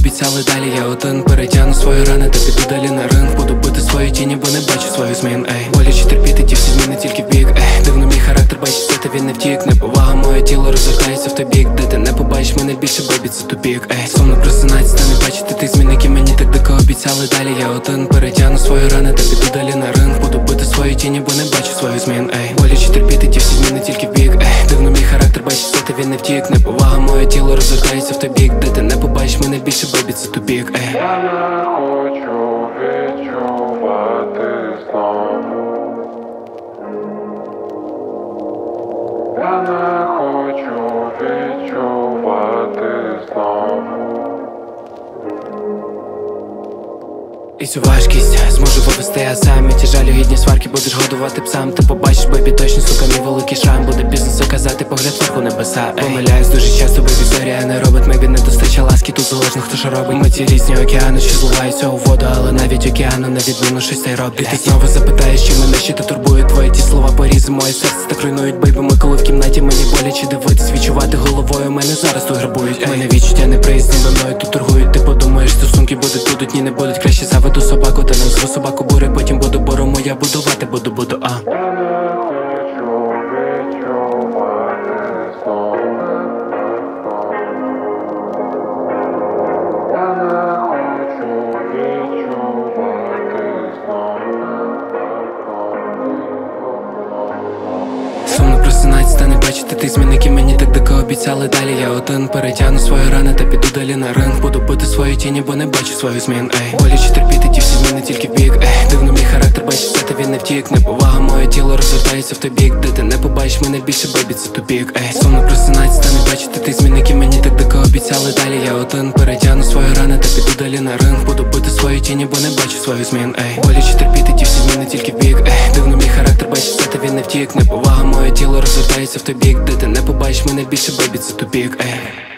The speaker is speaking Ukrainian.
обіцяли далі. Я один перетягну свої рани та піду далі на ринг. Буду бити свої тіні, бо не бачу своїх змін. Боляче терпіти ті всі зміни тільки в бік. Дивно мій характер бачить це, та він не втік. Неповага, моє тіло розвертається в той бік, де ти не побачиш мене більше, бебі, це тупік. Сумно просинається, та не бачити тих змін, які мені так дико обіцяли далі. Я один перетягну свої рани та піду далі на ринг. Буду бити свої тіні, бо не бачу своїх змін. Боляче терпіти ті всі зміни тільки в бік. Дивно мій характер бачить це, та він не втік. Неповага, моє тіло розвертається в той бік, де ти не побачиш мене більше, бебі, це тупік. Я не хочу відчувати знову. Я не хочу відчувати знову. І цю важкість зможу повести я сам. І ті жалю гідні сварки будеш годувати псам. Ти побачиш, бебі, точно, сука, мій великий шрам. Буде бізнесу казати, погляд вверху небеса. Помиляюсь дуже часто, бебі, зоря не робить. Мебі не достача ласки, тут залежно хто що робить. Ми ті різні океани, що зливаються у воду. Але навіть океану на відміну щось цей робить. І ти знову запитаєш, чи мене ще та турбує. Твої ті слова порізи, моє серце так руйнують, бейби. Ми коли в кімнаті, мені боляче дивитись. Відчувати головою, мене зараз тут грабують. Мене відчуття неприязні, до мною тут торгують. Ти подумаєш, стосунки будуть, ні не будуть. Краще заведу собаку, та назву собаку бури. Потім буду борому, я будувати буду. Я не хочу відчувати знову. Я не хочу відчувати знову. Сумно просинається, та не бачити тих змін, які мені так дико обіцяли далі. Я один перетягну свої рани та піду далі на ринг. Буду бити свої тіні, бо не бачу своїх змін. Боляче терпіти ті всі зміни тільки в бік. Дивно мій характер бачить це, та він не втік. Неповага, моє тіло розвертається в той бік, де ти не побачиш мене більше, бебі, це тупік. Сумно просинається, та не бачити тих змін, які мені так дико обіцяли далі. Я один перетягну свої рани та піду далі на ринг. Буду бити свої тіні, бо не бачу своїх змін. Боляче терпіти ті всі зміни тільки в бік. Дивно мій характер бачить це, та він не втік. Неповага, моє тіло розвертається в той бік, де ти не побачиш мене більше, бебі, це тупік.